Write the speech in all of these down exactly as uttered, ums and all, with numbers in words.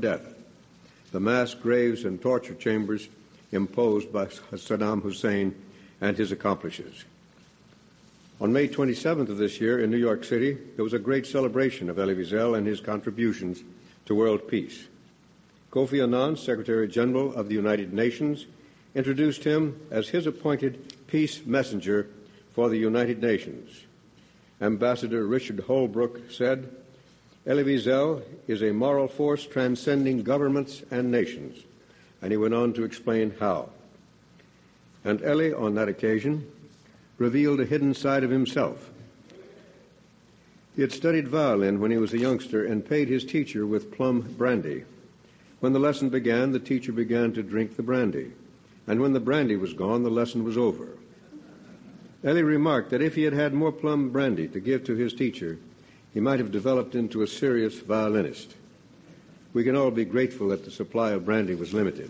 death, the mass graves and torture chambers imposed by Saddam Hussein and his accomplices. On May twenty-seventh of this year in New York City, there was a great celebration of Elie Wiesel and his contributions to world peace. Kofi Annan, Secretary General of the United Nations, introduced him as his appointed peace messenger for the United Nations. Ambassador Richard Holbrooke said, Elie Wiesel is a moral force transcending governments and nations, and he went on to explain how. And Elie, on that occasion, revealed a hidden side of himself. He had studied violin when he was a youngster and paid his teacher with plum brandy. When the lesson began, the teacher began to drink the brandy, and when the brandy was gone, the lesson was over. Elie remarked that if he had had more plum brandy to give to his teacher, he might have developed into a serious violinist. We can all be grateful that the supply of brandy was limited.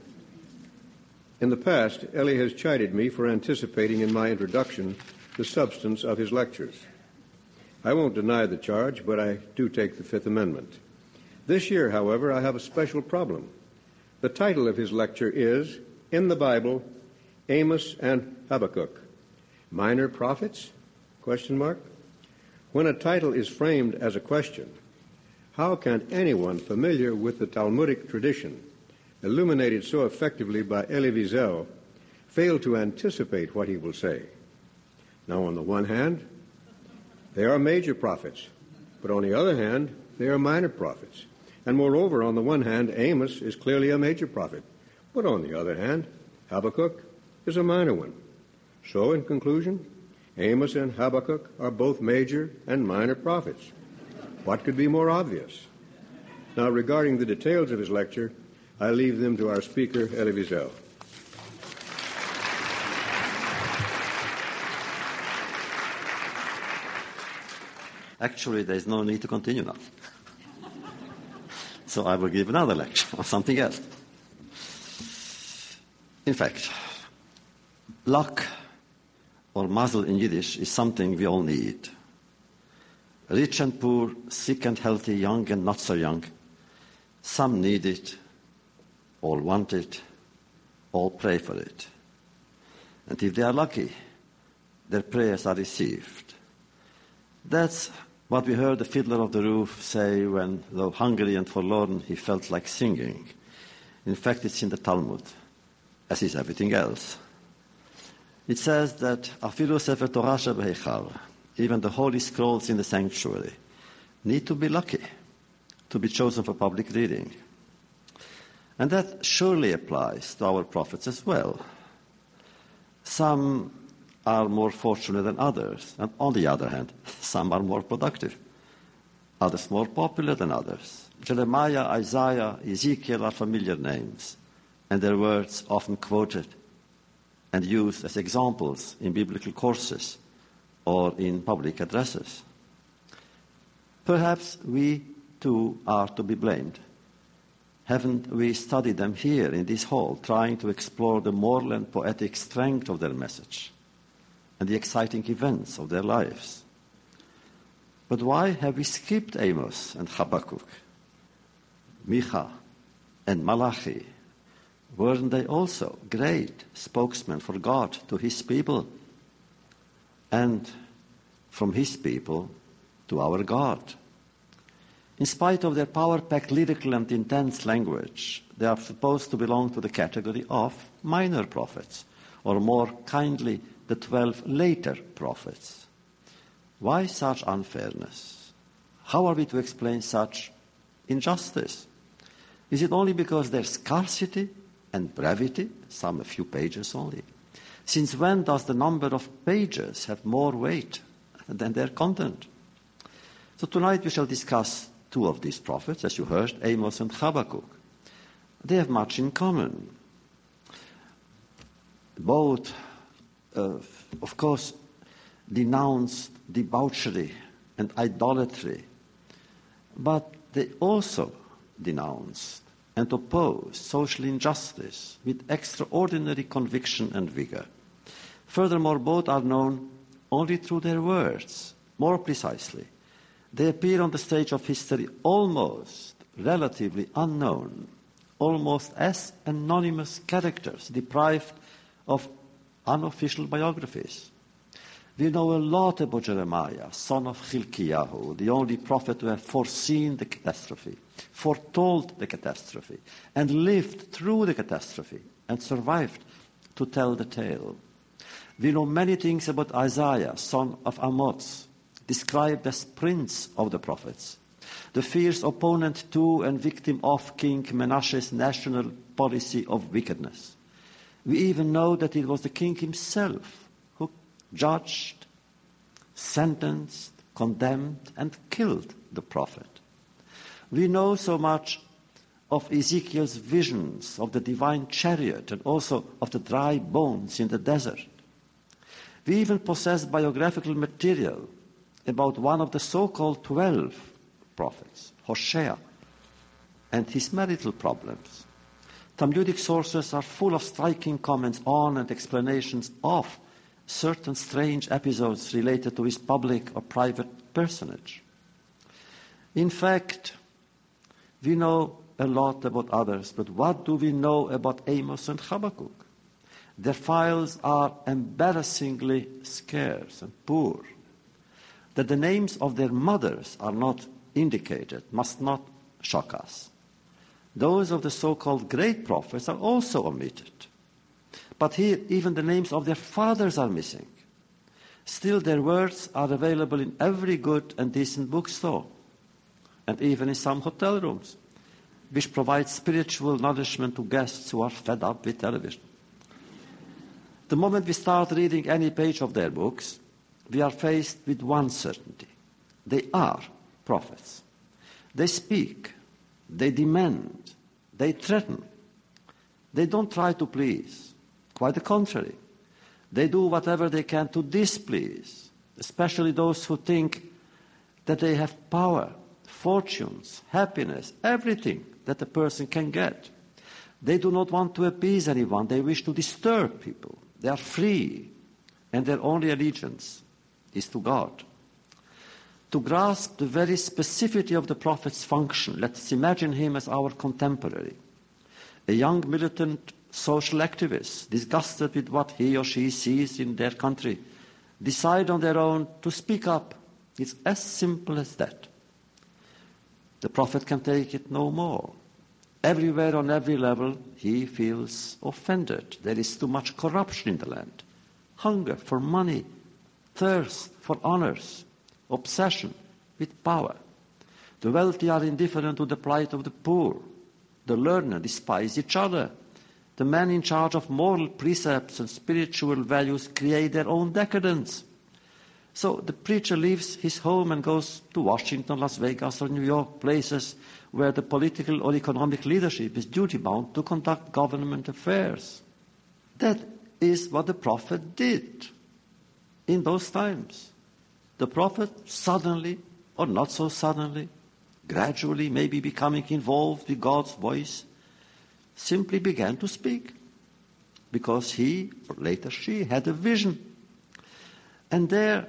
In the past, Elie has chided me for anticipating in my introduction the substance of his lectures. I won't deny the charge, but I do take the Fifth Amendment. This year, however, I have a special problem. The title of his lecture is, In the Bible, Amos and Habakkuk. Minor prophets? Question mark. When a title is framed as a question, how can anyone familiar with the Talmudic tradition, illuminated so effectively by Elie Wiesel, fail to anticipate what he will say? Now, on the one hand, they are major prophets, but on the other hand, they are minor prophets. And moreover, on the one hand, Amos is clearly a major prophet, but on the other hand, Habakkuk is a minor one. So, in conclusion, Amos and Habakkuk are both major and minor prophets. What could be more obvious? Now, regarding the details of his lecture, I leave them to our speaker, Elie Wiesel. Actually, there is no need to continue now. So I will give another lecture on something else. In fact, luck or mazel in Yiddish is something we all need. Rich and poor, sick and healthy, young and not so young. Some need it, all want it, all pray for it. And if they are lucky, their prayers are received. That's what we heard the fiddler of the roof say when, though hungry and forlorn, he felt like singing. In fact, it's in the Talmud, as is everything else. It says that Afilu Sefer Torah she'beheichal, even the holy scrolls in the sanctuary, need to be lucky to be chosen for public reading. And that surely applies to our prophets as well. Some are more fortunate than others, and on the other hand, some are more productive, others more popular than others. Jeremiah, Isaiah, Ezekiel are familiar names, and their words often quoted and used as examples in biblical courses or in public addresses. Perhaps we too are to be blamed. Haven't we studied them here in this hall, trying to explore the moral and poetic strength of their message and the exciting events of their lives? But why have we skipped Amos and Habakkuk, Micha and Malachi? Weren't they also great spokesmen for God to his people and from his people to our God? In spite of their power-packed lyrical and intense language, they are supposed to belong to the category of minor prophets, or more kindly, the twelve later prophets. Why such unfairness? How are we to explain such injustice? Is it only because there's scarcity and brevity, some a few pages only? Since when does the number of pages have more weight than their content? So tonight we shall discuss two of these prophets, as you heard, Amos and Habakkuk. They have much in common. Both, uh, of course, denounced debauchery and idolatry, but they also denounced and opposed social injustice with extraordinary conviction and vigor. Furthermore, both are known only through their words. More precisely, they appear on the stage of history almost relatively unknown, almost as anonymous characters deprived of unofficial biographies. We know a lot about Jeremiah, son of Hilkiyahu, the only prophet to have foreseen the catastrophe, foretold the catastrophe, and lived through the catastrophe and survived to tell the tale. We know many things about Isaiah, son of Amoz, described as prince of the prophets, the fierce opponent to and victim of King Menashe's national policy of wickedness. We even know that it was the king himself who judged, sentenced, condemned, and killed the prophet. We know so much of Ezekiel's visions of the divine chariot and also of the dry bones in the desert. We even possess biographical material about one of the so-called twelve prophets, Hosea, and his marital problems. Talmudic sources are full of striking comments on and explanations of certain strange episodes related to his public or private personage. In fact, we know a lot about others, but what do we know about Amos and Habakkuk? Their files are embarrassingly scarce and poor. That the names of their mothers are not indicated must not shock us. Those of the so-called great prophets are also omitted. But here, even the names of their fathers are missing. Still, their words are available in every good and decent bookstore, and even in some hotel rooms, which provide spiritual nourishment to guests who are fed up with television. The moment we start reading any page of their books, we are faced with one certainty. They are prophets. They speak. They demand. They threaten. They don't try to please. Quite the contrary. They do whatever they can to displease, especially those who think that they have power, fortunes, happiness, everything that a person can get. They do not want to appease anyone. They wish to disturb people. They are free, and their only allegiance is to God. To grasp the very specificity of the prophet's function, let's imagine him as our contemporary, a young militant social activist, disgusted with what he or she sees in their country, decide on their own to speak up. It's as simple as that. The prophet can take it no more. Everywhere, on every level, he feels offended. There is too much corruption in the land. Hunger for money, thirst for honors, obsession with power. The wealthy are indifferent to the plight of the poor. The learned despise each other. The men in charge of moral precepts and spiritual values create their own decadence. So the preacher leaves his home and goes to Washington, Las Vegas, or New York, places where the political or economic leadership is duty-bound to conduct government affairs. That is what the prophet did in those times. The prophet suddenly, or not so suddenly, gradually maybe becoming involved with God's voice, simply began to speak because he, or later she, had a vision. And there,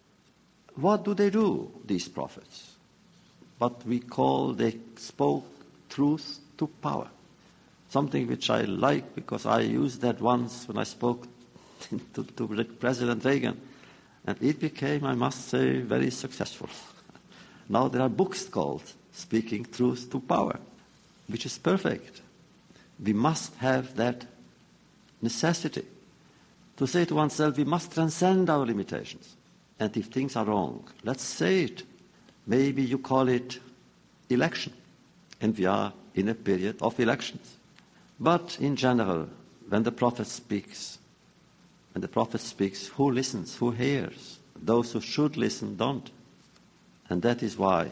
what do they do, these prophets? What we call, they spoke truth to power. Something which I like because I used that once when I spoke to, to President Reagan. And it became, I must say, very successful. Now there are books called Speaking Truth to Power, which is perfect. We must have that necessity to say to oneself, we must transcend our limitations. And if things are wrong, let's say it. Maybe you call it election. And we are in a period of elections. But in general, when the prophet speaks, when the prophet speaks, who listens, who hears? Those who should listen don't. And that is why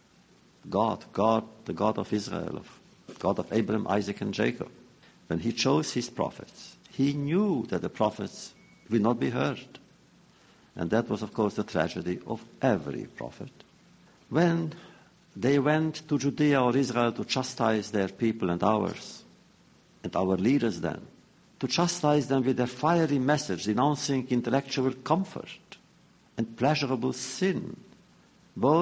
God, God, the God of Israel, of God of Abraham, Isaac, and Jacob, when he chose his prophets, he knew that the prophets will not be heard. And that was, of course, the tragedy of every prophet. When they went to Judea or Israel to chastise their people and ours, and our leaders then, to chastise them with their fiery message denouncing intellectual comfort and pleasurable sin, both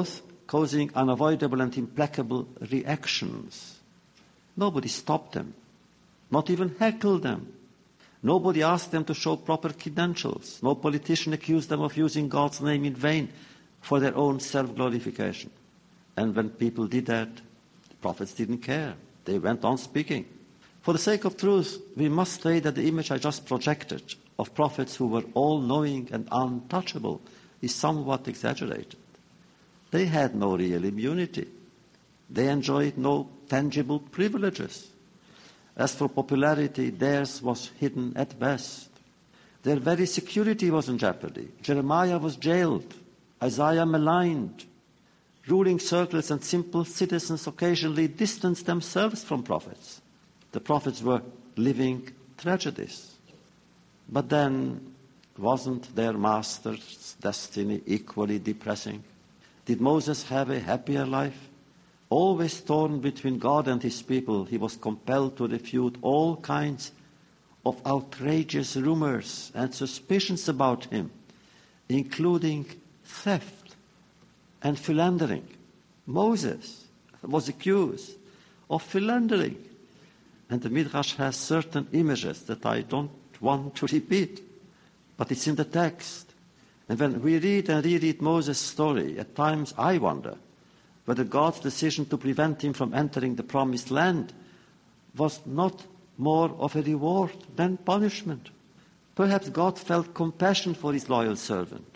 causing unavoidable and implacable reactions. Nobody stopped them, not even heckled them. Nobody asked them to show proper credentials. No politician accused them of using God's name in vain for their own self-glorification. And when people did that, the prophets didn't care. They went on speaking. For the sake of truth, we must say that the image I just projected of prophets who were all-knowing and untouchable is somewhat exaggerated. They had no real immunity. They enjoyed no tangible privileges. As for popularity, theirs was hidden at best. Their very security was in jeopardy. Jeremiah was jailed. Isaiah maligned. Ruling circles and simple citizens occasionally distanced themselves from prophets. The prophets were living tragedies. But then, wasn't their master's destiny equally depressing? Did Moses have a happier life? Always torn between God and his people, he was compelled to refute all kinds of outrageous rumors and suspicions about him, including theft and philandering. Moses was accused of philandering. And the Midrash has certain images that I don't want to repeat, but it's in the text. And when we read and reread Moses' story, at times I wonder whether God's decision to prevent him from entering the promised land was not more of a reward than punishment. Perhaps God felt compassion for his loyal servant.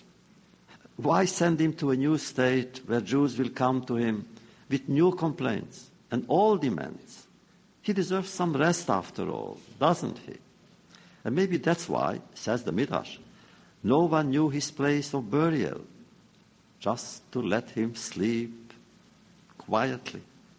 Why send him to a new state where Jews will come to him with new complaints and all demands? He deserves some rest after all, doesn't he? And maybe that's why, says the Midrash, no one knew his place of burial, just to let him sleep quietly.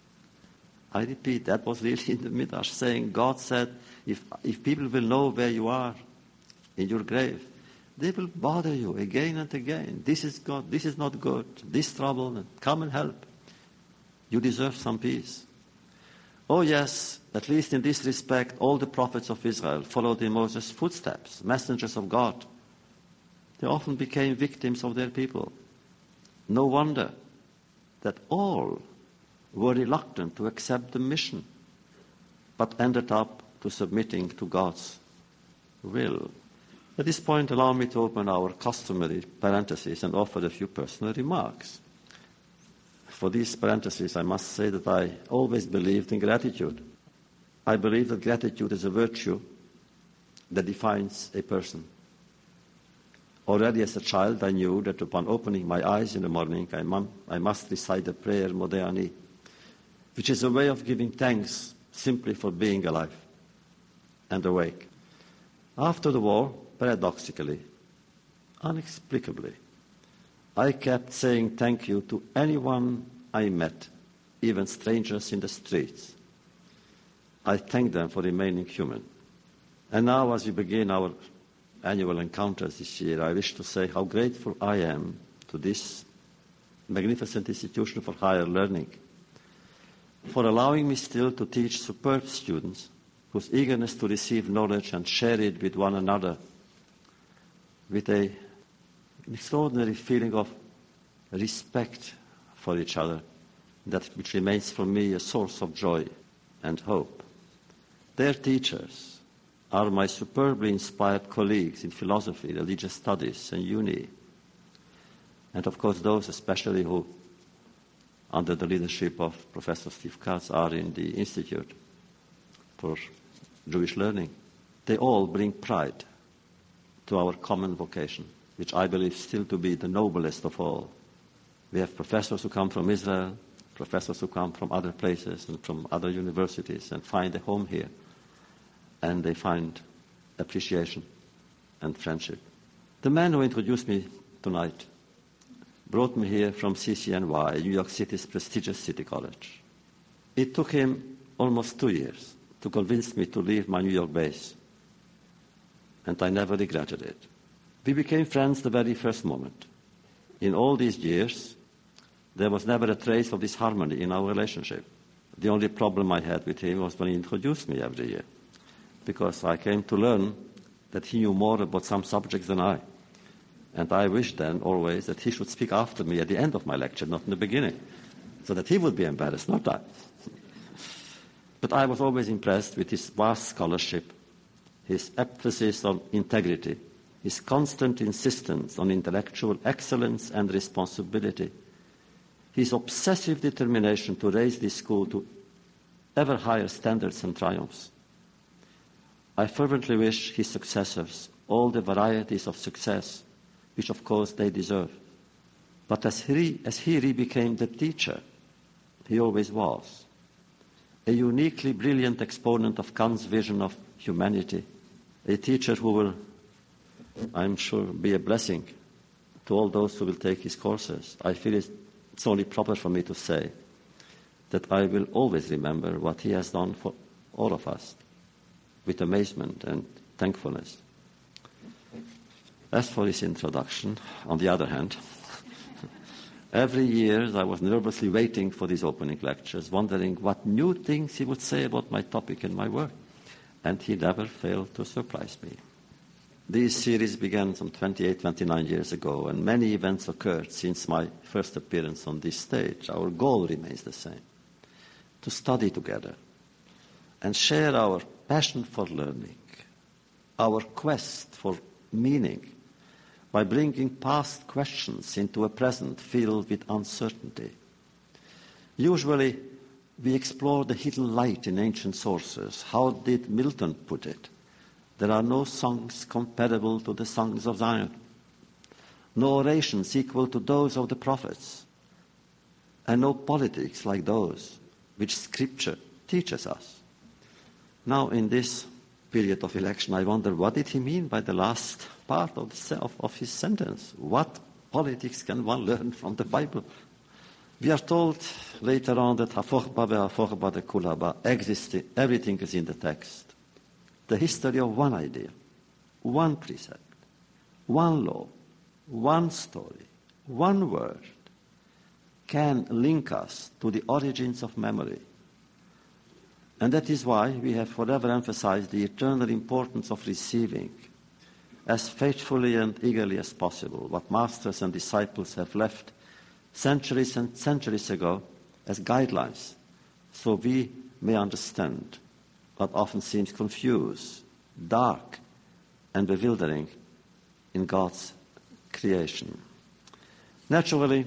I repeat, that was really in the Midrash saying, God said, if, if people will know where you are in your grave, they will bother you again and again. This is God, this is not good, this trouble, and come and help. You deserve some peace. Oh yes, at least in this respect, all the prophets of Israel followed in Moses' footsteps, messengers of God. They often became victims of their people. No wonder that all were reluctant to accept the mission, but ended up to submitting to God's will. At this point, allow me to open our customary parentheses and offer a few personal remarks. For these parentheses, I must say that I always believed in gratitude. I believe that gratitude is a virtue that defines a person. Already as a child, I knew that upon opening my eyes in the morning, I, mum, I must recite the prayer Modeh Ani, which is a way of giving thanks simply for being alive and awake. After the war, paradoxically, inexplicably, I kept saying thank you to anyone I met, even strangers in the streets. I thanked them for remaining human. And now, as we begin our annual encounters this year, I wish to say how grateful I am to this magnificent institution for higher learning, for allowing me still to teach superb students whose eagerness to receive knowledge and share it with one another with a, an extraordinary feeling of respect for each other, that which remains for me a source of joy and hope. Their teachers are my superbly inspired colleagues in philosophy, religious studies, and uni. And of course those especially who, under the leadership of Professor Steve Katz, are in the Institute for Jewish Learning. They all bring pride to our common vocation, which I believe still to be the noblest of all. We have professors who come from Israel, professors who come from other places and from other universities and find a home here. And they find appreciation and friendship. The man who introduced me tonight brought me here from C C N Y, New York City's prestigious city college. It took him almost two years to convince me to leave my New York base, and I never regretted it. We became friends the very first moment. In all these years, there was never a trace of disharmony in our relationship. The only problem I had with him was when he introduced me every year, because I came to learn that he knew more about some subjects than I. And I wished then always that he should speak after me at the end of my lecture, not in the beginning, so that he would be embarrassed, not I. But I was always impressed with his vast scholarship, his emphasis on integrity, his constant insistence on intellectual excellence and responsibility, his obsessive determination to raise this school to ever higher standards and triumphs. I fervently wish his successors all the varieties of success, which of course they deserve. But as he, as he became the teacher he always was, a uniquely brilliant exponent of Kant's vision of humanity, a teacher who will, I'm sure, be a blessing to all those who will take his courses. I feel it's only proper for me to say that I will always remember what he has done for all of us with amazement and thankfulness. As for his introduction, on the other hand, every year I was nervously waiting for these opening lectures, wondering what new things he would say about my topic and my work. And he never failed to surprise me. This series began some twenty-eight, twenty-nine years ago, and many events occurred since my first appearance on this stage. Our goal remains the same: to study together and share our passion for learning, our quest for meaning, by bringing past questions into a present filled with uncertainty. Usually, we explore the hidden light in ancient sources. How did Milton put it? There are no songs comparable to the songs of Zion, no orations equal to those of the prophets, and no politics like those which Scripture teaches us. Now, in this period of election, I wonder, what did he mean by the last part of, the, of, of his sentence? What politics can one learn from the Bible? We are told later on that Hafochba ve'Hafochba de Kulaba exists, everything is in the text. The history of one idea, one precept, one law, one story, one word can link us to the origins of memory. And that is why we have forever emphasized the eternal importance of receiving as faithfully and eagerly as possible what masters and disciples have left centuries and centuries ago as guidelines, so we may understand what often seems confused, dark, and bewildering in God's creation. Naturally,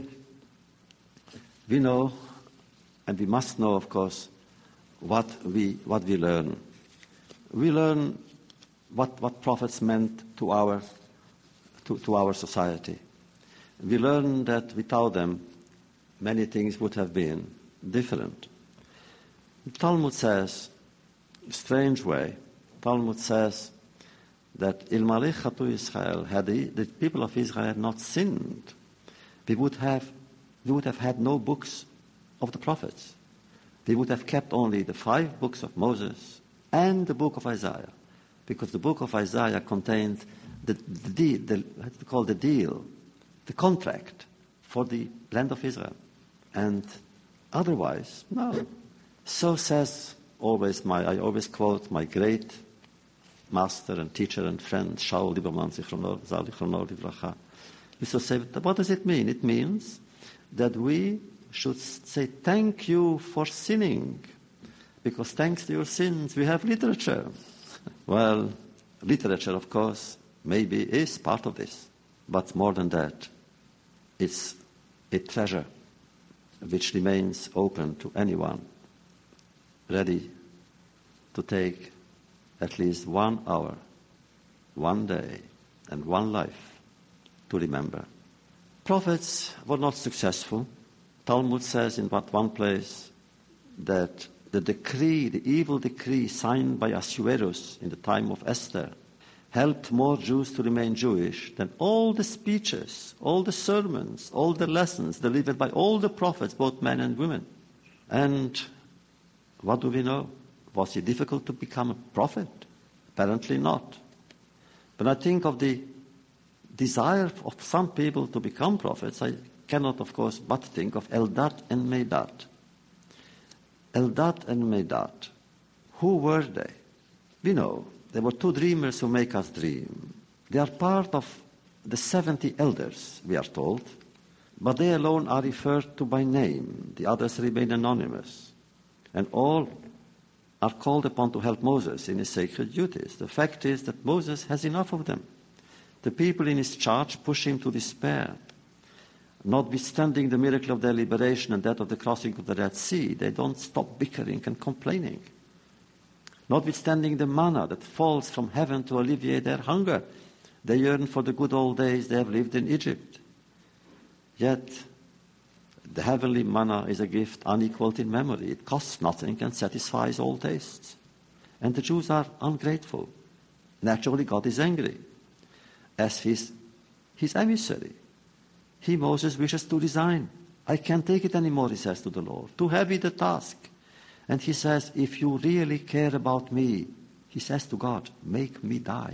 we know, and we must know, of course, what we what we learn. We learn what what prophets meant to our to, to our society. We learn that without them, many things would have been different. The Talmud says, in a strange way, Talmud says that Ilmalei Chatu Israel, had the, the people of Israel had not sinned, we would have we would have had no books of the prophets. They would have kept only the five books of Moses and the book of Isaiah, because the book of Isaiah contained the, the deal, the, what do you call the deal, the contract for the land of Israel. And otherwise, no. So says always my, I always quote my great master and teacher and friend, Shaul Lieberman, Zichrono Livracha. He used to say, what does it mean? It means that we should say thank you for sinning, because thanks to your sins we have literature. Well, literature, of course, maybe is part of this, but more than that, it's a treasure which remains open to anyone ready to take at least one hour, one day, and one life to remember. Prophets were not successful. Talmud says in but one place that the decree, the evil decree signed by Ahasuerus in the time of Esther, helped more Jews to remain Jewish than all the speeches, all the sermons, all the lessons delivered by all the prophets, both men and women. And what do we know? Was it difficult to become a prophet? Apparently not. But I think of the desire of some people to become prophets, I cannot, of course, but think of Eldad and Medad. Eldad and Medad, who were they? We know. There were two dreamers who make us dream. They are part of the seventy elders, we are told, but they alone are referred to by name. The others remain anonymous. And all are called upon to help Moses in his sacred duties. The fact is that Moses has enough of them. The people in his charge push him to despair. Notwithstanding the miracle of their liberation and that of the crossing of the Red Sea, they don't stop bickering and complaining. Notwithstanding the manna that falls from heaven to alleviate their hunger, they yearn for the good old days they have lived in Egypt. Yet, the heavenly manna is a gift unequaled in memory. It costs nothing and satisfies all tastes. And the Jews are ungrateful. Naturally, God is angry. As his, his emissary, he, Moses, wishes to resign. I can't take it anymore, he says to the Lord. Too heavy the task. And he says, if you really care about me, he says to God, make me die.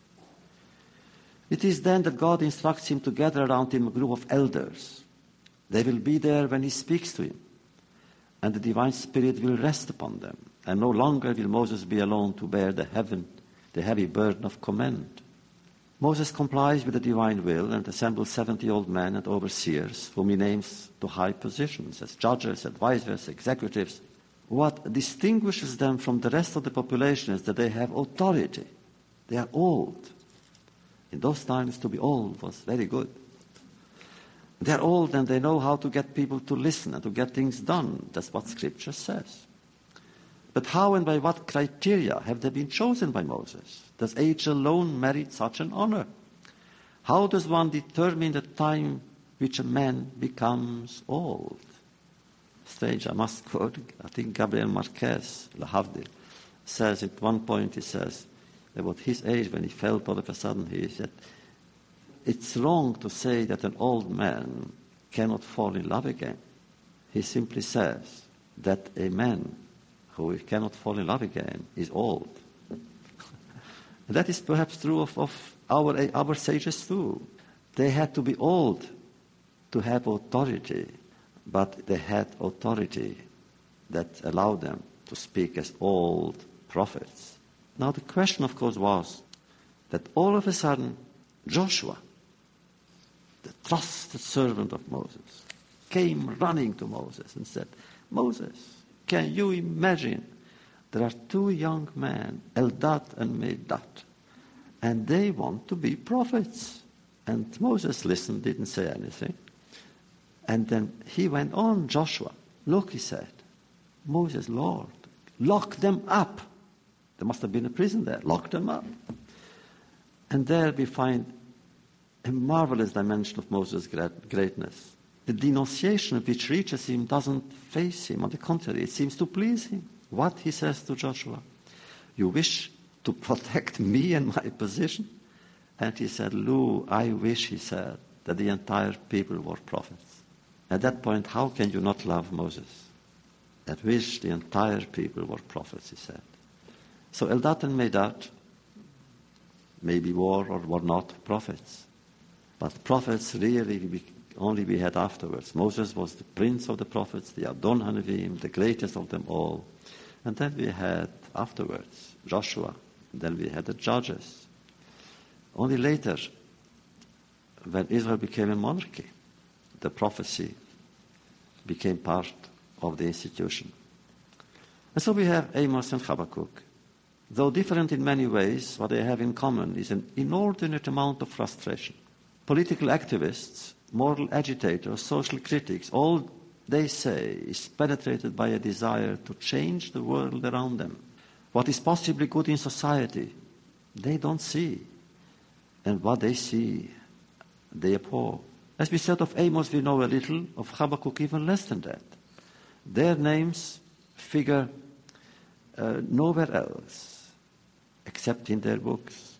It is then that God instructs him to gather around him a group of elders. They will be there when he speaks to him, and the divine spirit will rest upon them, and no longer will Moses be alone to bear the heaven, the heavy burden of command. Moses complies with the divine will and assembles seventy old men and overseers, whom he names to high positions as judges, advisors, executives. What distinguishes them from the rest of the population is that they have authority. They are old. In those times, to be old was very good. They're old and they know how to get people to listen and to get things done. That's what Scripture says. But how and by what criteria have they been chosen by Moses? Does age alone merit such an honor? How does one determine the time which a man becomes old? Strange, I must quote, I think Gabriel Marquez, Lahavdil, says at one point, he says, about his age when he felt all of a sudden, he said, it's wrong to say that an old man cannot fall in love again. He simply says that a man who cannot fall in love again is old. That is perhaps true of, of our, our sages too. They had to be old to have authority, but they had authority that allowed them to speak as old prophets. Now the question, of course, was that all of a sudden Joshua, the trusted servant of Moses, came running to Moses and said, Moses, can you imagine? There are two young men, Eldad and Medad, and they want to be prophets. And Moses listened, didn't say anything. And then he went on, Joshua, look, he said, Moses, Lord, lock them up. There must have been a prison there. Lock them up. And there we find a marvelous dimension of Moses' greatness. The denunciation which reaches him doesn't face him. On the contrary, it seems to please him. What he says to Joshua? You wish to protect me and my position? And he said, Lou, I wish, he said, that the entire people were prophets. At that point, how can you not love Moses? I wish the entire people were prophets, he said. So Eldad and Medad maybe were or were not prophets. But prophets really we only we had afterwards. Moses was the prince of the prophets, the Adon Hanavim, the greatest of them all. And then we had afterwards Joshua. And then we had the judges. Only later, when Israel became a monarchy, the prophecy became part of the institution. And so we have Amos and Habakkuk. Though different in many ways, what they have in common is an inordinate amount of frustration. Political activists, moral agitators, social critics, all they say is penetrated by a desire to change the world around them. What is possibly good in society, they don't see. And what they see, they abhor. As we said of Amos, we know a little, of Habakkuk even less than that. Their names figure uh, nowhere else except in their books.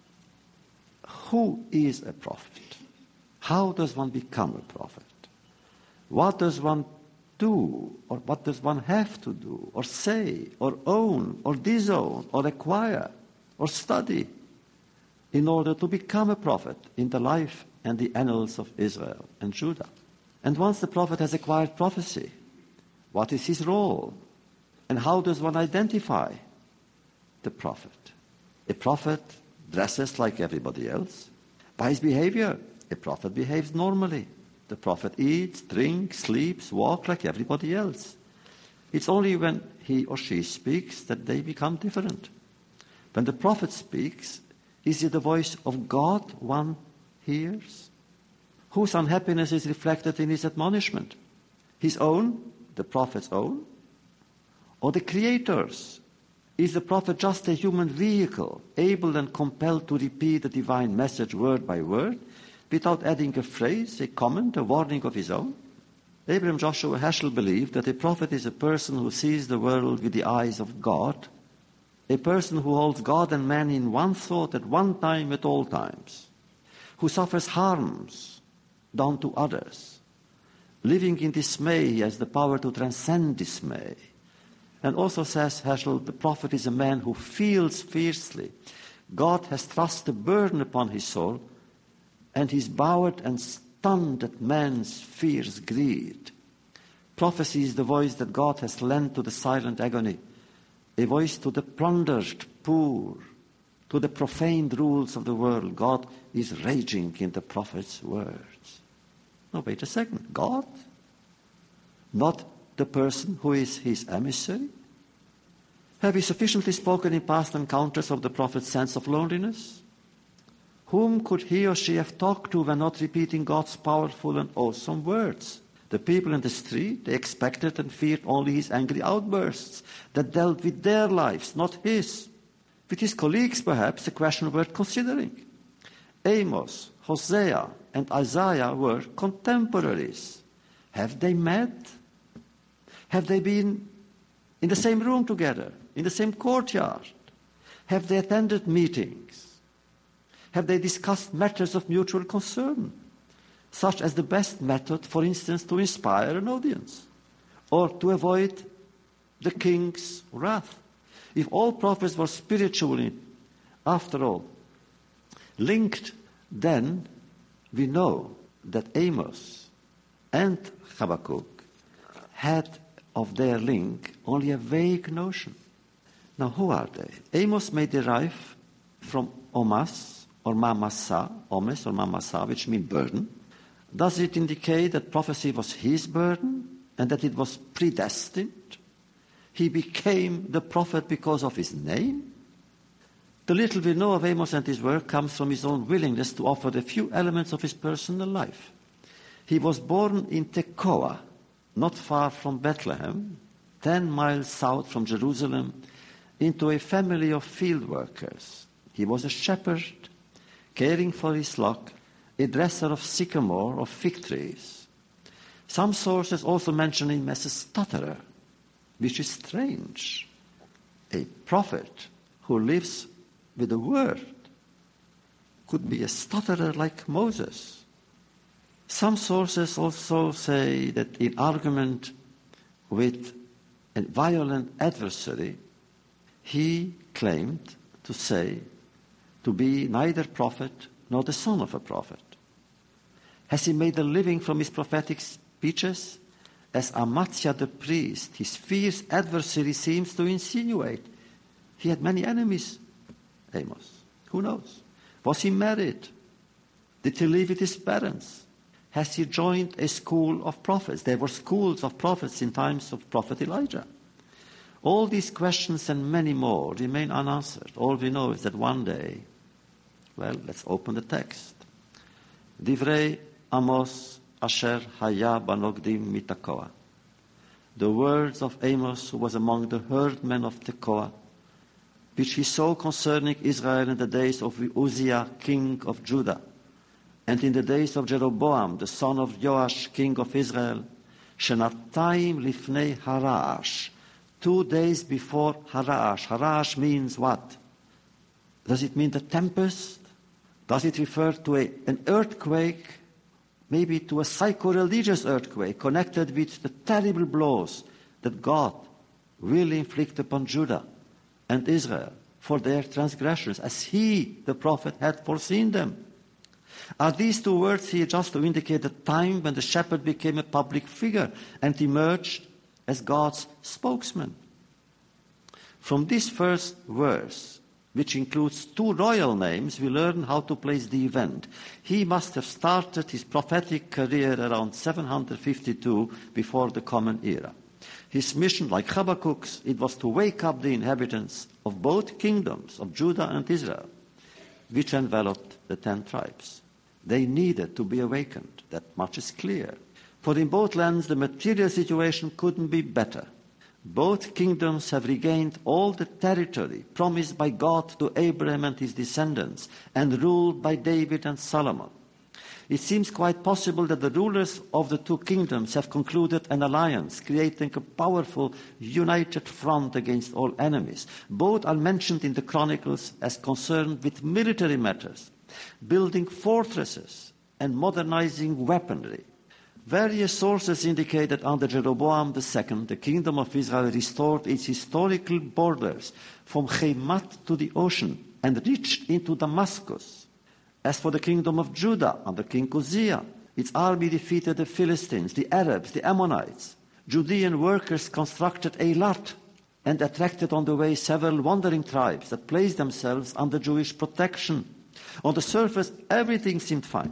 Who is a prophet? How does one become a prophet? What does one do, or what does one have to do, or say, or own, or disown, or acquire, or study in order to become a prophet in the life and the annals of Israel and Judah? And once the prophet has acquired prophecy, what is his role? And how does one identify the prophet? A prophet dresses like everybody else. By his behavior, A prophet behaves normally. The prophet eats, drinks, sleeps, walks like everybody else. It's only when he or she speaks that they become different. When the prophet speaks, is it the voice of God one hears? Whose unhappiness is reflected in his admonishment? His own, the prophet's own, or the Creator's? Is the prophet just a human vehicle, able and compelled to repeat the divine message word by word, without adding a phrase, a comment, a warning of his own? Abraham Joshua Heschel believed that a prophet is a person who sees the world with the eyes of God, a person who holds God and man in one thought at one time at all times, who suffers harms done to others. Living in dismay, he has the power to transcend dismay. And also, says Heschel, the prophet is a man who feels fiercely. God has thrust a burden upon his soul, and he's bowed and stunned at man's fierce greed. Prophecy is the voice that God has lent to the silent agony, a voice to the plundered poor, to the profaned rules of the world. God is raging in the prophet's words. No, wait a second. God? Not the person who is his emissary? Have we sufficiently spoken in past encounters of the prophet's sense of loneliness? Whom could he or she have talked to when not repeating God's powerful and awesome words? The people in the street, they expected and feared only his angry outbursts that dealt with their lives, not his. With his colleagues, perhaps, a question worth considering. Amos, Hosea, and Isaiah were contemporaries. Have they met? Have they been in the same room together, in the same courtyard? Have they attended meetings? Have they discussed matters of mutual concern, such as the best method, for instance, to inspire an audience or to avoid the king's wrath? If all prophets were spiritually, after all, linked, then we know that Amos and Habakkuk had of their link only a vague notion. Now, who are they? Amos may derive from Omas or Mamasa, Omes or Mamasa, which mean burden. Does it indicate that prophecy was his burden and that it was predestined? He became the prophet because of his name? The little we know of Amos and his work comes from his own willingness to offer a few elements of his personal life. He was born in Tekoa, not far from Bethlehem, ten miles south from Jerusalem, into a family of field workers. He was a shepherd, caring for his flock, a dresser of sycamore or fig trees. Some sources also mention him as a stutterer, which is strange. A prophet who lives with the word could be a stutterer like Moses. Some sources also say that in argument with a violent adversary, he claimed to say to be neither prophet nor the son of a prophet. Has he made a living from his prophetic speeches? As Amaziah the priest, his fierce adversary seems to insinuate. He had many enemies, Amos. Who knows? Was he married? Did he live with his parents? Has he joined a school of prophets? There were schools of prophets in times of Prophet Elijah. All these questions and many more remain unanswered. All we know is that one day, well, let's open the text. Divrei Amos Asher Haya Banogdim Mitakoa. The words of Amos, who was among the herdmen of Tekoa, which he saw concerning Israel in the days of Uzziah, king of Judah, and in the days of Jeroboam, the son of Joash, king of Israel, Shenatayim Lifnei Harash, two days before Harash. Harash means what? Does it mean the tempest? Does it refer to a, an earthquake? Maybe to a psycho-religious earthquake connected with the terrible blows that God will inflict upon Judah and Israel for their transgressions, as he, the prophet, had foreseen them. Are these two words here just to indicate the time when the shepherd became a public figure and emerged as God's spokesman? From this first verse, which includes two royal names, we learn how to place the event. He must have started his prophetic career around seven hundred fifty-two before the Common Era. His mission, like Habakkuk's, it was to wake up the inhabitants of both kingdoms, of Judah and Israel, which enveloped the ten tribes. They needed to be awakened. That much is clear. For in both lands, the material situation couldn't be better. Both kingdoms have regained all the territory promised by God to Abraham and his descendants and ruled by David and Solomon. It seems quite possible that the rulers of the two kingdoms have concluded an alliance, creating a powerful, united front against all enemies. Both are mentioned in the Chronicles as concerned with military matters, building fortresses and modernizing weaponry. Various sources indicate that under Jeroboam the Second, the kingdom of Israel restored its historical borders from Chemat to the ocean and reached into Damascus. As for the kingdom of Judah, under King Uzziah, its army defeated the Philistines, the Arabs, the Ammonites. Judean workers constructed Eilat and attracted on the way several wandering tribes that placed themselves under Jewish protection. On the surface, everything seemed fine.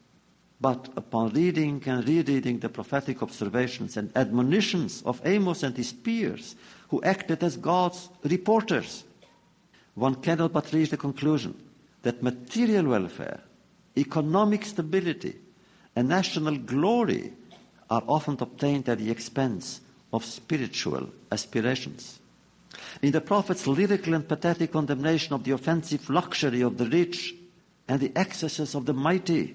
But upon reading and rereading the prophetic observations and admonitions of Amos and his peers, who acted as God's reporters, one cannot but reach the conclusion that material welfare, economic stability, and national glory are often obtained at the expense of spiritual aspirations. In the prophet's lyrical and pathetic condemnation of the offensive luxury of the rich and the excesses of the mighty,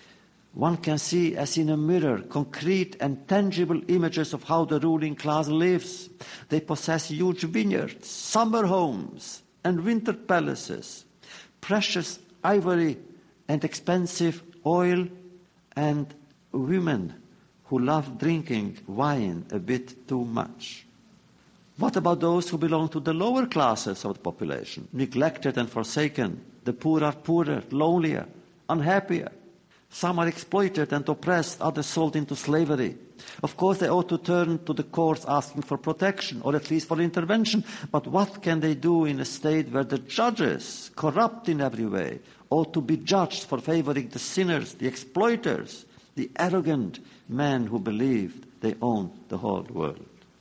one can see, as in a mirror, concrete and tangible images of how the ruling class lives. They possess huge vineyards, summer homes, and winter palaces, precious ivory and expensive oil, and women who love drinking wine a bit too much. What about those who belong to the lower classes of the population, neglected and forsaken? The poor are poorer, lonelier, unhappier. Some are exploited and oppressed, others sold into slavery. Of course, they ought to turn to the courts asking for protection, or at least for intervention. But what can they do in a state where the judges, corrupt in every way, ought to be judged for favoring the sinners, the exploiters, the arrogant men who believed they owned the whole world?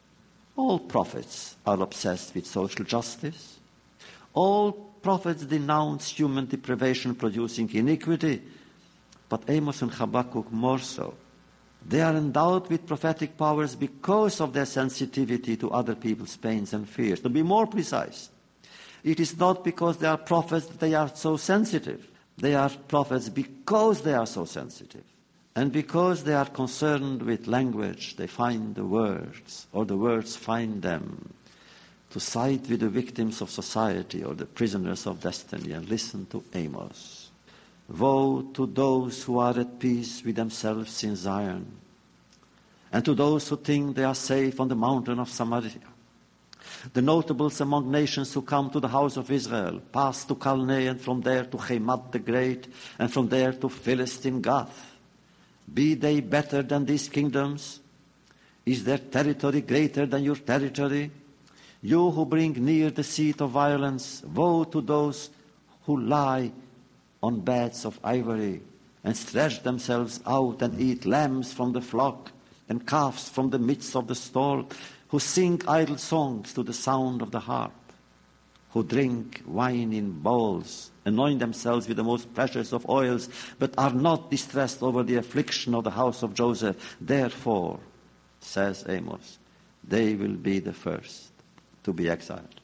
All prophets are obsessed with social justice. All prophets denounce human deprivation producing iniquity. But Amos and Habakkuk more so. They are endowed with prophetic powers because of their sensitivity to other people's pains and fears. To be more precise, it is not because they are prophets that they are so sensitive. They are prophets because they are so sensitive. And because they are concerned with language, they find the words, or the words find them, to side with the victims of society or the prisoners of destiny. And listen to Amos. Woe to those who are at peace with themselves in Zion, and to those who think they are safe on the mountain of Samaria. The notables among nations who come to the house of Israel pass to Calneh, and from there to Chemat the Great, and from there to Philistine Gath. Be they better than these kingdoms? Is their territory greater than your territory? You who bring near the seat of violence, woe to those who lie on beds of ivory and stretch themselves out and eat lambs from the flock and calves from the midst of the stall, who sing idle songs to the sound of the harp, who drink wine in bowls, anoint themselves with the most precious of oils, but are not distressed over the affliction of the house of Joseph. Therefore, says Amos, they will be the first to be exiled.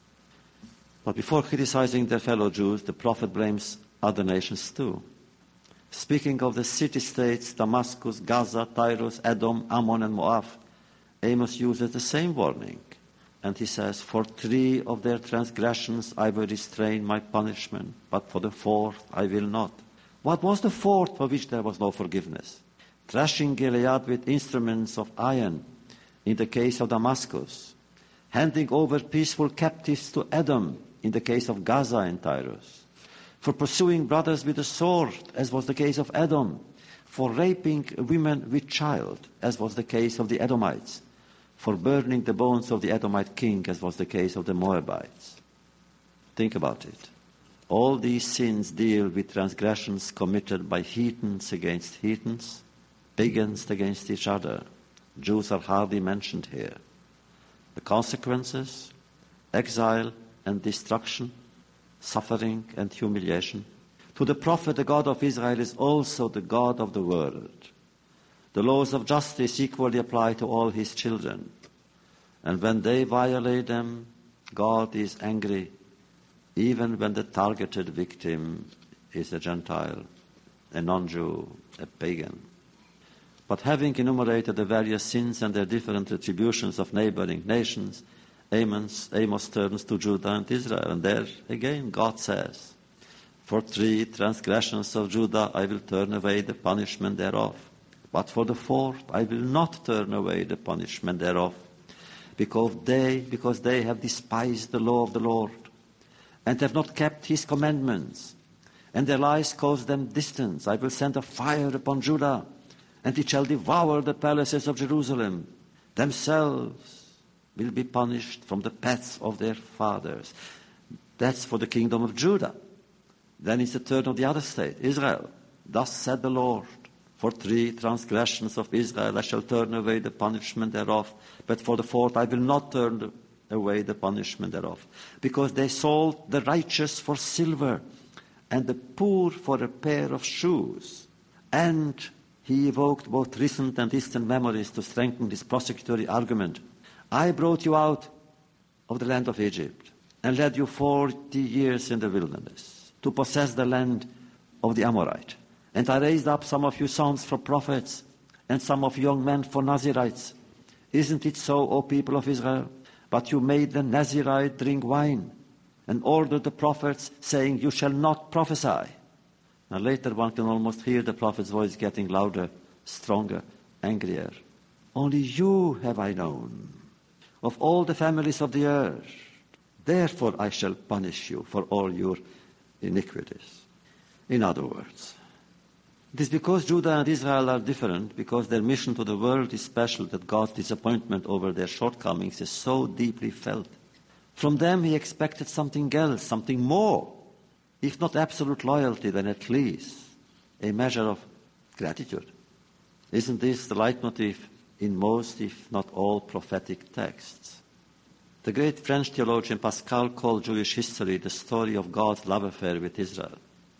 But before criticizing their fellow Jews, the prophet blames other nations too. Speaking of the city-states, Damascus, Gaza, Tyrus, Edom, Ammon, and Moab, Amos uses the same warning. And he says, for three of their transgressions I will restrain my punishment, but for the fourth I will not. What was the fourth for which there was no forgiveness? Thrashing Gilead with instruments of iron, in the case of Damascus. Handing over peaceful captives to Edom, in the case of Gaza and Tyrus. For pursuing brothers with a sword, as was the case of Edom, for raping women with child, as was the case of the Edomites, for burning the bones of the Edomite king, as was the case of the Moabites. Think about it. All these sins deal with transgressions committed by heathens against heathens, pagans against each other. Jews are hardly mentioned here. The consequences, exile and destruction, suffering and humiliation. To the prophet, the God of Israel is also the God of the world. The laws of justice equally apply to all his children. And when they violate them, God is angry, even when the targeted victim is a Gentile, a non-Jew, a pagan. But having enumerated the various sins and their different retributions of neighboring nations, Amos, Amos turns to Judah and Israel. And there again God says, for three transgressions of Judah I will turn away the punishment thereof. But for the fourth I will not turn away the punishment thereof, because they, because they have despised the law of the Lord, and have not kept his commandments, and their lies cause them distance. I will send a fire upon Judah, and it shall devour the palaces of Jerusalem. Themselves will be punished from the paths of their fathers. That's for the kingdom of Judah. Then it's the turn of the other state, Israel. Thus said the Lord, for three transgressions of Israel I shall turn away the punishment thereof, but for the fourth I will not turn away the punishment thereof, because they sold the righteous for silver, and the poor for a pair of shoes. And he evoked both recent and distant memories to strengthen his prosecutory argument. I brought you out of the land of Egypt, and led you forty years in the wilderness, to possess the land of the Amorite. And I raised up some of you sons for prophets, and some of young men for Nazirites. Isn't it so, O people of Israel? But you made the Nazirite drink wine, and ordered the prophets, saying, you shall not prophesy. Now later one can almost hear the prophet's voice getting louder, stronger, angrier. Only you have I known, of all the families of the earth. Therefore I shall punish you for all your iniquities. In other words, it is because Judah and Israel are different, because their mission to the world is special, that God's disappointment over their shortcomings is so deeply felt. From them he expected something else, something more. If not absolute loyalty, then at least a measure of gratitude. Isn't this the leitmotif in most, if not all, prophetic texts? The great French theologian Pascal called Jewish history the story of God's love affair with Israel.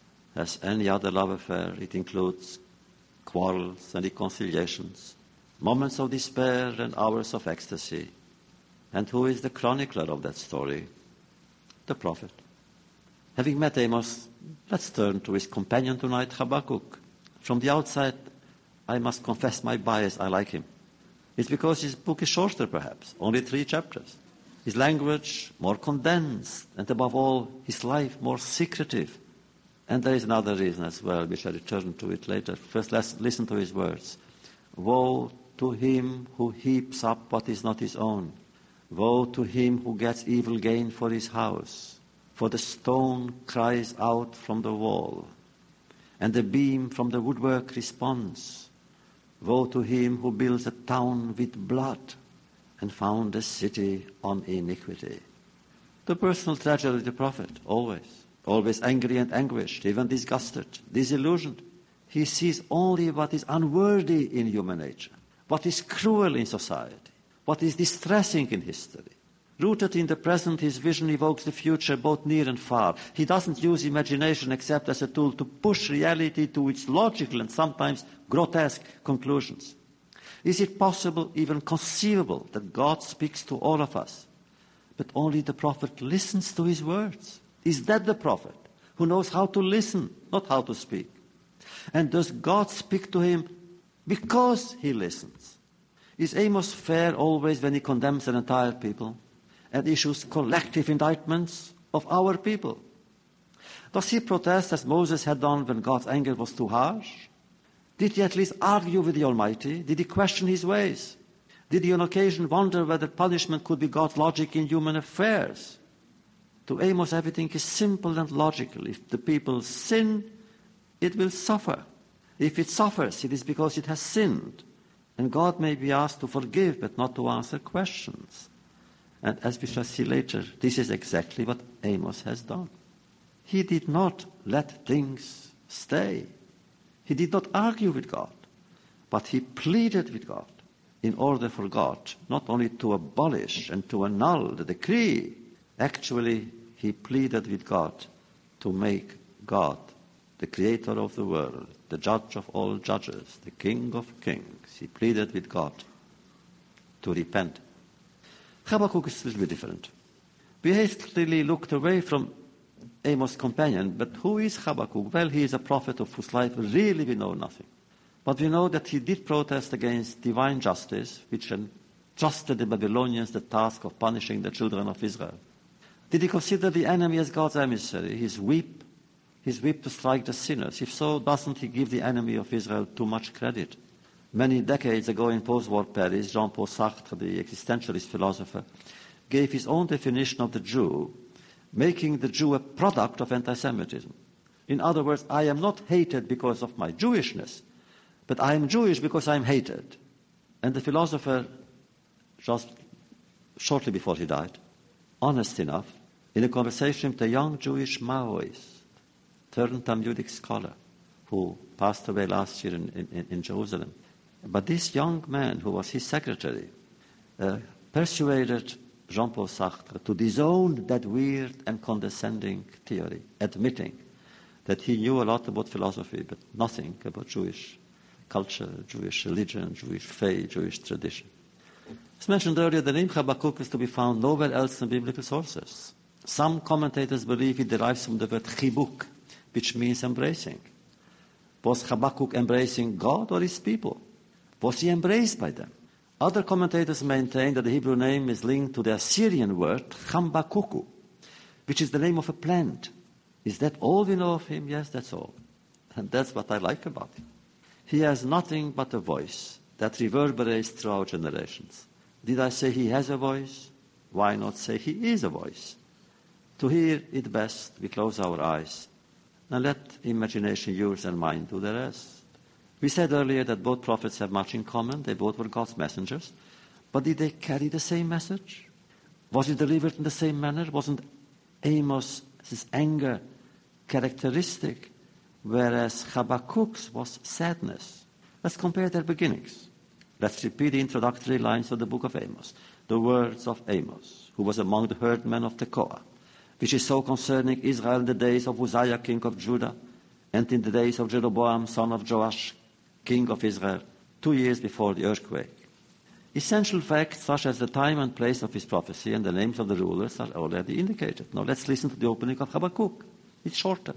As any other love affair, it includes quarrels and reconciliations, moments of despair and hours of ecstasy. And who is the chronicler of that story? The prophet. Having met Amos, let's turn to his companion tonight, Habakkuk. From the outside, I must confess my bias, I like him. It's because his book is shorter, perhaps, only three chapters. His language more condensed, and above all, his life more secretive. And there is another reason as well, which I return to it later. First, let's listen to his words. Woe to him who heaps up what is not his own. Woe to him who gets evil gain for his house. For the stone cries out from the wall, and the beam from the woodwork responds. Woe to him who builds a town with blood, and found a city on iniquity. The personal tragedy of the prophet, always. Always angry and anguished, even disgusted, disillusioned. He sees only what is unworthy in human nature, what is cruel in society, what is distressing in history. Rooted in the present, his vision evokes the future, both near and far. He doesn't use imagination except as a tool to push reality to its logical and sometimes grotesque conclusions. Is it possible, even conceivable, that God speaks to all of us, but only the prophet listens to his words? Is that the prophet who knows how to listen, not how to speak? And does God speak to him because he listens? Is Amos fair always when he condemns an entire people and issues collective indictments of our people? Does he protest as Moses had done when God's anger was too harsh? Did he at least argue with the Almighty? Did he question his ways? Did he on occasion wonder whether punishment could be God's logic in human affairs? To Amos, everything is simple and logical. If the people sin, it will suffer. If it suffers, it is because it has sinned. And God may be asked to forgive, but not to answer questions. And as we shall see later, this is exactly what Amos has done. He did not let things stay. He did not argue with God, but he pleaded with God in order for God not only to abolish and to annul the decree, actually he pleaded with God to make God the creator of the world, the judge of all judges, the king of kings. He pleaded with God to repent. Habakkuk is a little bit different. We hastily looked away from Amos' companion, but who is Habakkuk? Well, he is a prophet of whose life really we know nothing. But we know that he did protest against divine justice, which entrusted the Babylonians the task of punishing the children of Israel. Did he consider the enemy as God's emissary, his whip, his whip to strike the sinners? If so, doesn't he give the enemy of Israel too much credit? Many decades ago in post-war Paris, Jean-Paul Sartre, the existentialist philosopher, gave his own definition of the Jew, making the Jew a product of anti-Semitism. In other words, I am not hated because of my Jewishness, but I am Jewish because I am hated. And the philosopher, just shortly before he died, honest enough, in a conversation with a young Jewish Maoist, turned Talmudic scholar, who passed away last year in, in, in Jerusalem. But this young man, who was his secretary, uh, persuaded Jean-Paul Sartre to disown that weird and condescending theory, admitting that he knew a lot about philosophy, but nothing about Jewish culture, Jewish religion, Jewish faith, Jewish tradition. As mentioned earlier, the name Habakkuk is to be found nowhere else in biblical sources. Some commentators believe it derives from the word chibuk, which means embracing. Was Habakkuk embracing God or his people? Was he embraced by them? Other commentators maintain that the Hebrew name is linked to the Assyrian word Chambakuku, which is the name of a plant. Is that all we know of him? Yes, that's all. And that's what I like about him. He has nothing but a voice that reverberates throughout generations. Did I say he has a voice? Why not say he is a voice? To hear it best, we close our eyes and let imagination, yours and mine, do the rest. We said earlier that both prophets have much in common. They both were God's messengers. But did they carry the same message? Was it delivered in the same manner? Wasn't Amos' anger characteristic, whereas Habakkuk's was sadness? Let's compare their beginnings. Let's repeat the introductory lines of the book of Amos. The words of Amos, who was among the herdmen of Tekoa, which is so concerning Israel in the days of Uzziah, king of Judah, and in the days of Jeroboam, son of Joash, king of Israel, two years before the earthquake. Essential facts such as the time and place of his prophecy and the names of the rulers are already indicated. Now let's listen to the opening of Habakkuk. It's shorter.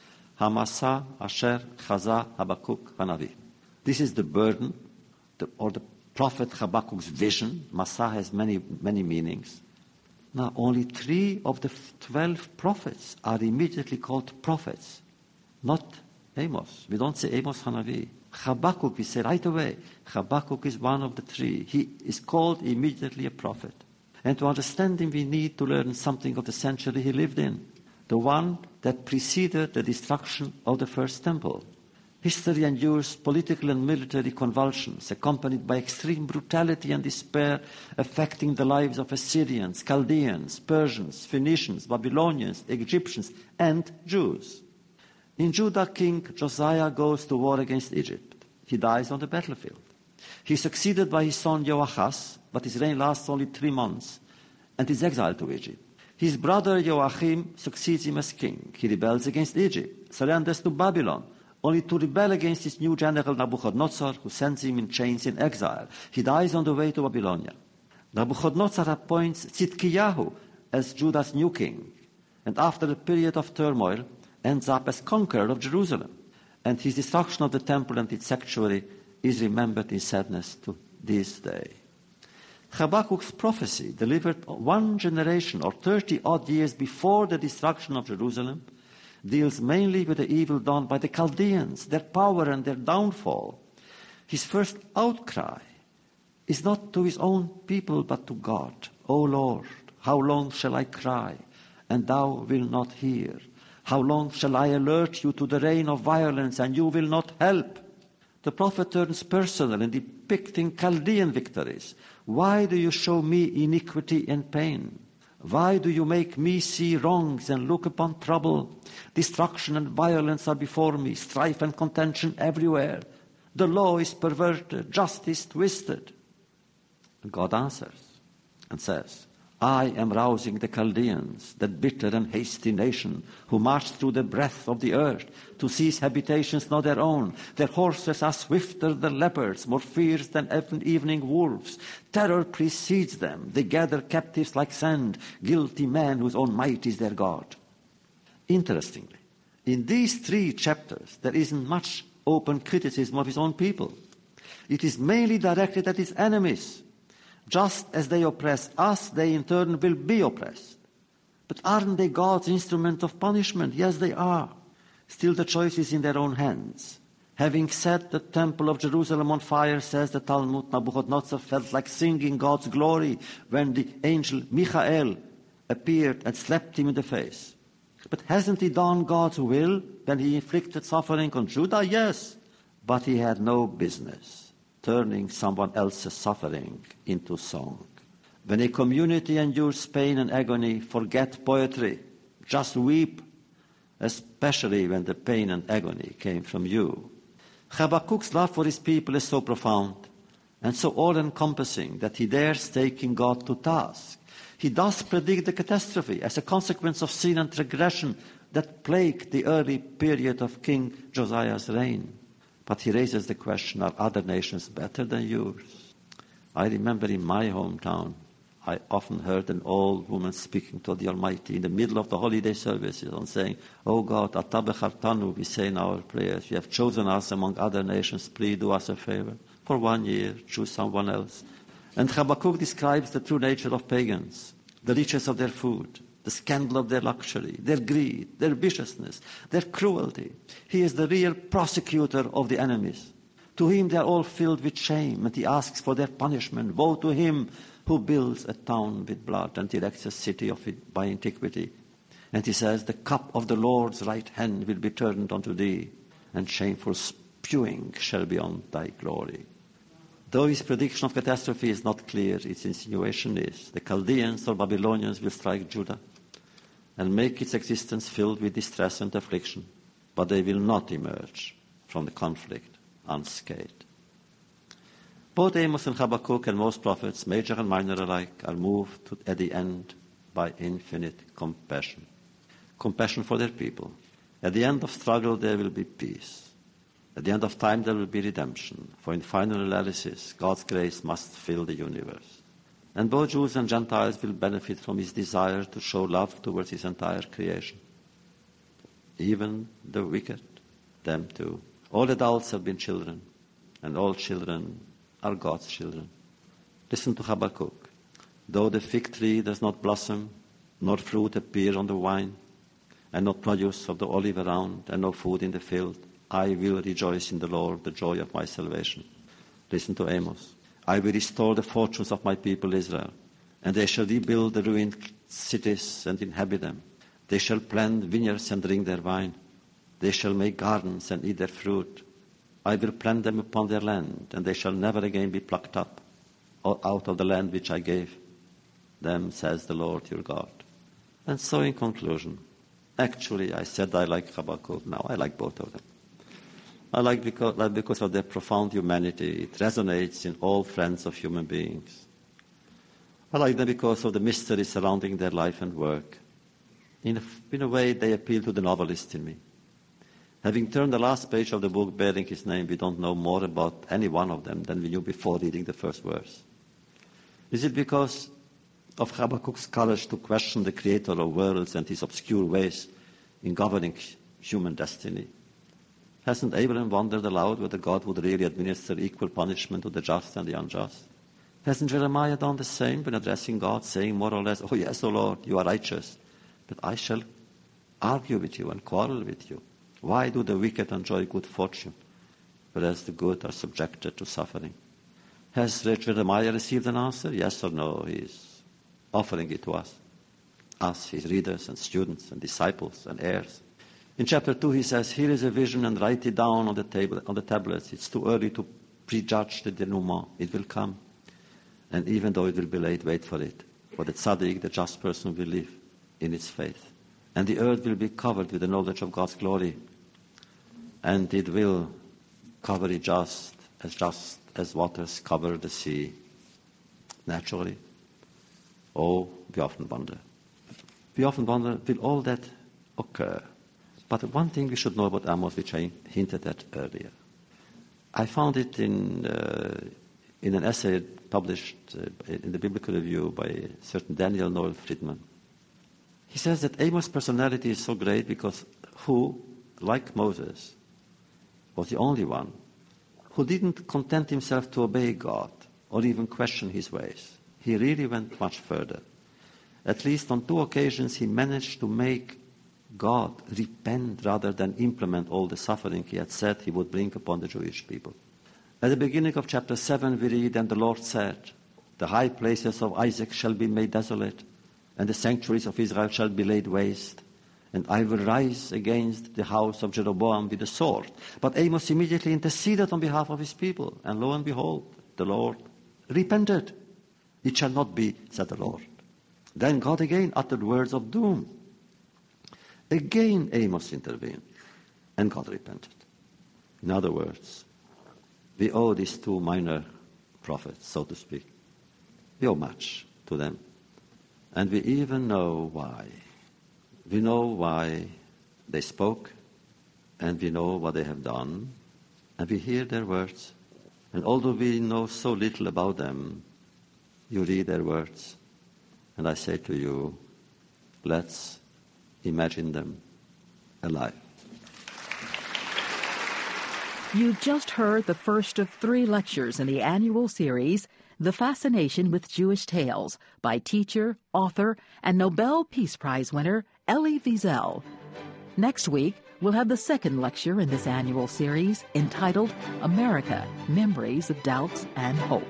Hamasa asher chaza Habakkuk hanavi. This is the burden, the, or the prophet Habakkuk's vision. Masa has many, many meanings. Now only three of the twelve prophets are immediately called prophets, not Amos. We don't say Amos Hanavi. Habakkuk, we say right away, Habakkuk is one of the three. He is called immediately a prophet. And to understand him, we need to learn something of the century he lived in, the one that preceded the destruction of the first temple. History endures political and military convulsions, accompanied by extreme brutality and despair, affecting the lives of Assyrians, Chaldeans, Persians, Phoenicians, Babylonians, Egyptians, and Jews. In Judah, King Josiah goes to war against Egypt. He dies on the battlefield. He is succeeded by his son Joachaz, but his reign lasts only three months, and is exiled to Egypt. His brother Joachim succeeds him as king. He rebels against Egypt, surrenders to Babylon, only to rebel against his new general Nabuchodonosor, who sends him in chains in exile. He dies on the way to Babylonia. Nabuchodonosor appoints Tzidkiyahu as Judah's new king, and after a period of turmoil, ends up as conqueror of Jerusalem. And his destruction of the temple and its sanctuary is remembered in sadness to this day. Habakkuk's prophecy, delivered one generation or thirty-odd years before the destruction of Jerusalem, deals mainly with the evil done by the Chaldeans, their power and their downfall. His first outcry is not to his own people, but to God. O Lord, how long shall I cry, and thou wilt not hear? How long shall I alert you to the reign of violence, and you will not help? The prophet turns personal and depicting Chaldean victories. Why do you show me iniquity and pain? Why do you make me see wrongs and look upon trouble? Destruction and violence are before me, strife and contention everywhere. The law is perverted, justice twisted. And God answers and says, I am rousing the Chaldeans, that bitter and hasty nation, who march through the breadth of the earth to seize habitations not their own. Their horses are swifter than leopards, more fierce than evening wolves. Terror precedes them. They gather captives like sand, guilty men whose own might is their God. Interestingly, in these three chapters, there isn't much open criticism of his own people. It is mainly directed at his enemies. Just as they oppress us, they in turn will be oppressed. But aren't they God's instrument of punishment? Yes, they are. Still, the choice is in their own hands. Having set the temple of Jerusalem on fire, says the Talmud, Nebuchadnezzar felt like singing God's glory when the angel Michael appeared and slapped him in the face. But hasn't he done God's will when he inflicted suffering on Judah? Yes, but he had no business turning someone else's suffering into song. When a community endures pain and agony, forget poetry. Just weep, especially when the pain and agony came from you. Habakkuk's love for his people is so profound and so all-encompassing that he dares taking God to task. He does predict the catastrophe as a consequence of sin and transgression that plagued the early period of King Josiah's reign. But he raises the question, are other nations better than yours? I remember in my hometown, I often heard an old woman speaking to the Almighty in the middle of the holiday services and saying, Oh God, Atabechartanu, we say in our prayers, you have chosen us among other nations, please do us a favor. For one year, choose someone else. And Habakkuk describes the true nature of pagans, the riches of their food, the scandal of their luxury, their greed, their viciousness, their cruelty. He is the real prosecutor of the enemies. To him they are all filled with shame, and he asks for their punishment. Woe to him who builds a town with blood and erects a city of it by iniquity. And he says, the cup of the Lord's right hand will be turned unto thee, and shameful spewing shall be on thy glory. Though his prediction of catastrophe is not clear, its insinuation is, the Chaldeans or Babylonians will strike Judah and make its existence filled with distress and affliction, but they will not emerge from the conflict unscathed. Both Amos and Habakkuk and most prophets, major and minor alike, are moved to, at the end by infinite compassion. Compassion for their people. At the end of struggle there will be peace. At the end of time there will be redemption, for in final analysis God's grace must fill the universe. And both Jews and Gentiles will benefit from his desire to show love towards his entire creation. Even the wicked, them too. All adults have been children, and all children are God's children. Listen to Habakkuk. Though the fig tree does not blossom, nor fruit appear on the vine, and no produce of the olive around, and no food in the field, I will rejoice in the Lord, the joy of my salvation. Listen to Amos. I will restore the fortunes of my people Israel, and they shall rebuild the ruined cities and inhabit them. They shall plant vineyards and drink their wine. They shall make gardens and eat their fruit. I will plant them upon their land, and they shall never again be plucked up out of the land which I gave them, says the Lord your God. And so in conclusion, actually I said I like Habakkuk. Now I like both of them. I like because, like because of their profound humanity. It resonates in all friends of human beings. I like them because of the mystery surrounding their life and work. In a, in a way, they appeal to the novelist in me. Having turned the last page of the book bearing his name, we don't know more about any one of them than we knew before reading the first verse. Is it because of Habakkuk's courage to question the creator of worlds and his obscure ways in governing human destiny? Hasn't Abraham wondered aloud whether God would really administer equal punishment to the just and the unjust? Hasn't Jeremiah done the same when addressing God, saying more or less, oh yes, O Lord, you are righteous, but I shall argue with you and quarrel with you. Why do the wicked enjoy good fortune, whereas the good are subjected to suffering? Has Jeremiah received an answer? Yes or no? He's offering it to us, us, his readers and students and disciples and heirs. In chapter two, he says, here is a vision and write it down on the table, on the tablets. It's too early to prejudge the denouement. It will come. And even though it will be late, wait for it. For the tzaddik, the just person, will live in its faith. And the earth will be covered with the knowledge of God's glory. And it will cover it just as just as waters cover the sea. Naturally. Oh, we often wonder. We often wonder, will all that occur? But one thing we should know about Amos, which I hinted at earlier. I found it in uh, in an essay published uh, in the Biblical Review by a certain Daniel Noel Friedman. He says that Amos' personality is so great because who, like Moses, was the only one who didn't content himself to obey God or even question his ways. He really went much further. At least on two occasions he managed to make God repent rather than implement all the suffering he had said he would bring upon the Jewish people. At the beginning of chapter seven we read, "And the Lord said, the high places of Isaac shall be made desolate, and the sanctuaries of Israel shall be laid waste, and I will rise against the house of Jeroboam with the sword." But Amos immediately interceded on behalf of his people, and lo and behold, the Lord repented. "It shall not be," said the Lord. Then God again uttered words of doom. Again Amos intervened, and God repented. In other words, we owe these two minor prophets, so to speak. We owe much to them. And we even know why. We know why they spoke, and we know what they have done, and we hear their words. And although we know so little about them, you read their words, and I say to you, let's imagine them alive. You just heard the first of three lectures in the annual series, The Fascination with Jewish Tales, by teacher, author, and Nobel Peace Prize winner Elie Wiesel. Next week, we'll have the second lecture in this annual series entitled America, Memories of Doubts and Hope.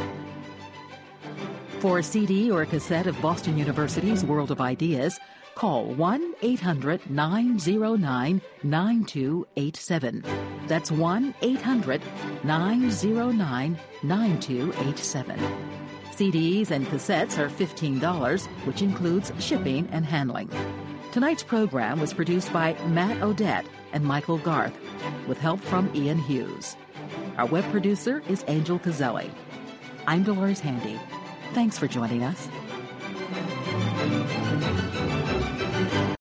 For a C D or a cassette of Boston University's World of Ideas, call one eight hundred nine oh nine nine two eight seven. That's one eight hundred nine oh nine nine two eight seven. C Ds and cassettes are fifteen dollars, which includes shipping and handling. Tonight's program was produced by Matt Odette and Michael Garth, with help from Ian Hughes. Our web producer is Angel Cazelli. I'm Dolores Handy. Thanks for joining us.